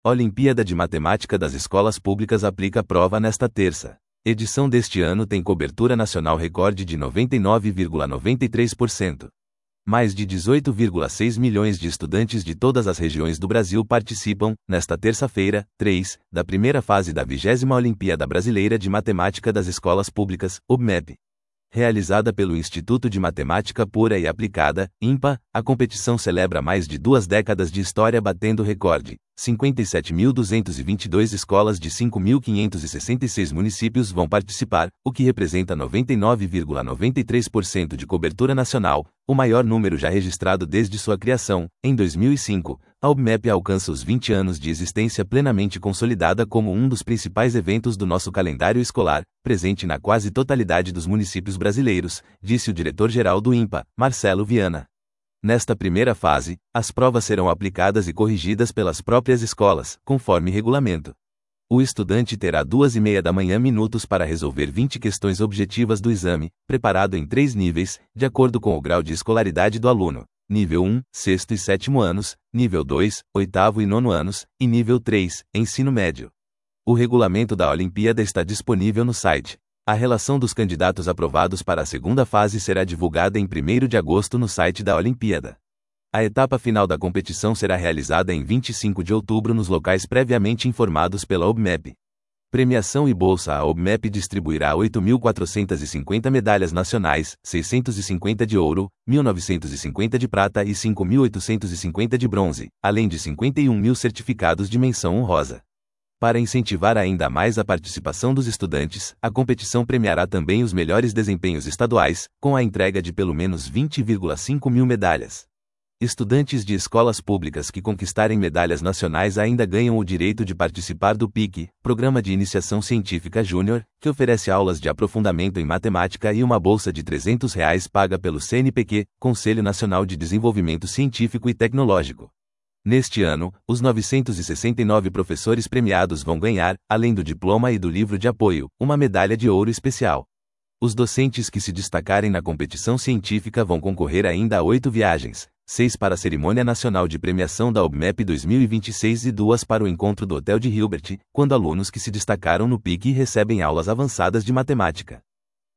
Olimpíada de Matemática das Escolas Públicas aplica prova nesta terça. Edição deste ano tem cobertura nacional recorde de 99,93%. Mais de 18,6 milhões de estudantes de todas as regiões do Brasil participam, nesta terça-feira, 3, da primeira fase da 20ª Olimpíada Brasileira de Matemática das Escolas Públicas, OBMEP. Realizada pelo Instituto de Matemática Pura e Aplicada, INPA, a competição celebra mais de 2 décadas de história batendo recorde. 57.222 escolas de 5.566 municípios vão participar, o que representa 99,93% de cobertura nacional, o maior número já registrado desde sua criação. Em 2005, a OBMEP alcança os 20 anos de existência plenamente consolidada como um dos principais eventos do nosso calendário escolar, presente na quase totalidade dos municípios brasileiros, disse o diretor-geral do INPA, Marcelo Viana. Nesta primeira fase, as provas serão aplicadas e corrigidas pelas próprias escolas, conforme regulamento. O estudante terá 2h30 da manhã minutos para resolver 20 questões objetivas do exame, preparado em 3 níveis, de acordo com o grau de escolaridade do aluno. Nível 1, 6º e 7º anos, nível 2, 8º e 9º anos, e nível 3, ensino médio. O regulamento da Olimpíada está disponível no site. A relação dos candidatos aprovados para a segunda fase será divulgada em 1º de agosto no site da Olimpíada. A etapa final da competição será realizada em 25 de outubro nos locais previamente informados pela OBMEP. Premiação e bolsa. A OBMEP distribuirá 8.450 medalhas nacionais, 650 de ouro, 1.950 de prata e 5.850 de bronze, além de 51.000 certificados de menção honrosa. Para incentivar ainda mais a participação dos estudantes, a competição premiará também os melhores desempenhos estaduais, com a entrega de pelo menos 20,5 mil medalhas. Estudantes de escolas públicas que conquistarem medalhas nacionais ainda ganham o direito de participar do PIC, Programa de Iniciação Científica Júnior, que oferece aulas de aprofundamento em matemática e uma bolsa de R$ 300 paga pelo CNPq, Conselho Nacional de Desenvolvimento Científico e Tecnológico. Neste ano, os 969 professores premiados vão ganhar, além do diploma e do livro de apoio, uma medalha de ouro especial. Os docentes que se destacarem na competição científica vão concorrer ainda a 8 viagens, 6 para a Cerimônia Nacional de Premiação da OBMEP 2026 e 2 para o encontro do Hotel de Hilbert, quando alunos que se destacaram no PIC recebem aulas avançadas de matemática.